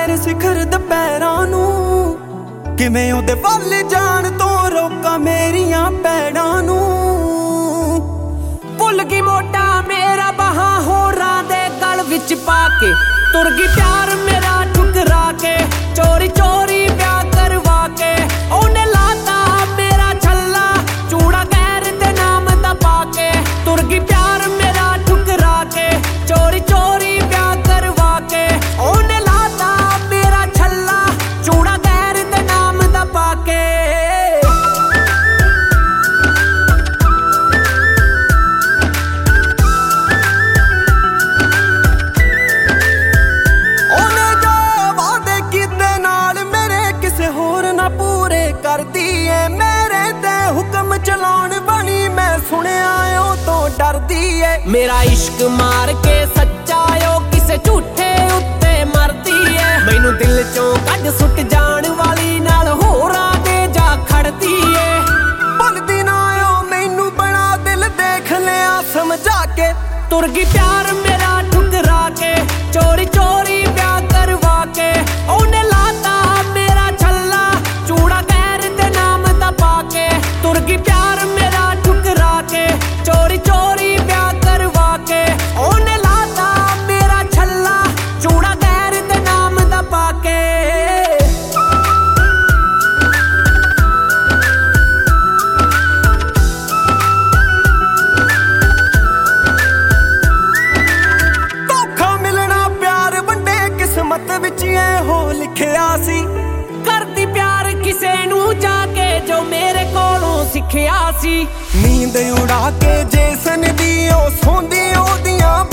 ਪੈਰ ਸਿਖਰ ਦੁਪਹਿਰਾਂ ਨੂੰ ਕਿਵੇਂ ਉਹਦੇ ਵੱਲ ਜਾਣ ਤੋਂ ਰੋਕਾਂ ਮੇਰੀਆਂ ਪੈੜਾਂ ਨੂੰ। ਭੁੱਲ ਗਈ ਮੋਢਾ ਮੇਰਾ ਬਾਹਾਂ ਹੋਰਾਂ ਦੇ ਗਲ ਵਿੱਚ ਪਾ ਕੇ ਤੁਰ ਗਈ ਪਿਆਰ ਮੇਰਾ ਠੁਕਰਾ ਕੇ ਚੋਰੀ ਚੋਰੀ ਵਿਆਹ ਕਰਵਾ ਕੇ ਉਹਨੇ ਲਾਤਾ ਮੇਰਾ ਛੱਲਾ ਚੂੜਾ ਗੈਰ ਦੇ ਨਾਮ ਦਾ ਪਾ ਕੇ ਤੁਰ ਗਈ ਪਿਆਰ ਮੇਰਾ ਠੁਕਰਾ ਕੇ ਚੋਰੀ ਚੋਰੀ ਵਿਆਹ ਕਰਵਾ ਕੇ ਉਹਨੇ ਲਾਤਾ ਮੇਰਾ ਛੱਲਾ ਚੂੜਾ ਗੈਰ ਦੇ ਨਾਮ ਦਾ ਪਾ ਕੇ। ਕਰਦੀ ਏ ਮੇਰੇ ਤੇ ਹੁਕਮ ਚਲਾਉਣ ਬਣੀ ਮੈਂ ਸੁਣਿਆ ਉਹ ਤੋਂ ਡਰਦੀ ਏ। ਮੇਰਾ ਇਸ਼ਕ ਮਾਰ ਕੇ ਸੱਚਾ ਓ ਕਿਸੇ ਝੂਠੇ ਉੱਤੇ ਮਰਦੀ ਏ। ਮੈਨੂੰ ਦਿਲ ਚੋਂ ਕੱਢ ਸੁੱਟ ਜਾਣ ਵਾਲੀ ਨਾਲ ਹੋਰਾਂ ਦੇ ਜਾ ਖੜਦੀ ਏ। ਭੁੱਲਦੀ ਨਾ ਓ ਮੈਨੂੰ ਬਣਾ ਦਿਲ ਦੇਖ ਲਿਆ ਸਮਝਾ ਕੇ ਤੁਰ ਗਈ ਪਿਆਰ ਮੇਰਾ ਠੁਕਰਾ ਕੇ ਚੋਰੀ ਚੋਰੀ ਵਿਆਹ ਕਰਵਾ ਕੇ ਉਹਨੇ ਲਾਤਾ ਮੇਰਾ ਛੱਲਾ ਚੂੜਾ ਪਾ ਕੇ ਤੁਰ ਗਈ ਪਿਆਰ ਮੇਰਾ ਠੁਕਰਾ ਕੇ ਚੋਰੀ ਚੋਰੀ ਵਿਆਹ ਕਰਵਾ ਕੇ ਉਹਨੇ ਲਾਤਾ ਮੇਰਾ ਛੱਲਾ ਚੂੜਾ ਗੈਰ ਦੇ ਨਾਮ ਦਾ ਪਾ ਕੇ। ਧੋਖਾ ਮਿਲਣਾ ਪਿਆਰ ਵੰਡੇ ਕਿਸਮਤ ਵਿੱਚ ਇਹੋ ਲਿਖਿਆ ਸੀ। ਕਰਦੀ ਪਿਆਰ ਕਿਸੇ ਨੂੰ ਜਾ ਕੇ ਜੋ ਮੇਰੇ ਕੋਲੋਂ ਸਿੱਖਿਆ ਸੀ। ਨੀਂਦ ਉਡਾ ਕੇ ਜੇਸਨ ਦੀ ਉਹ ਸੌਂਦੀ ਉਹਦੀਆਂ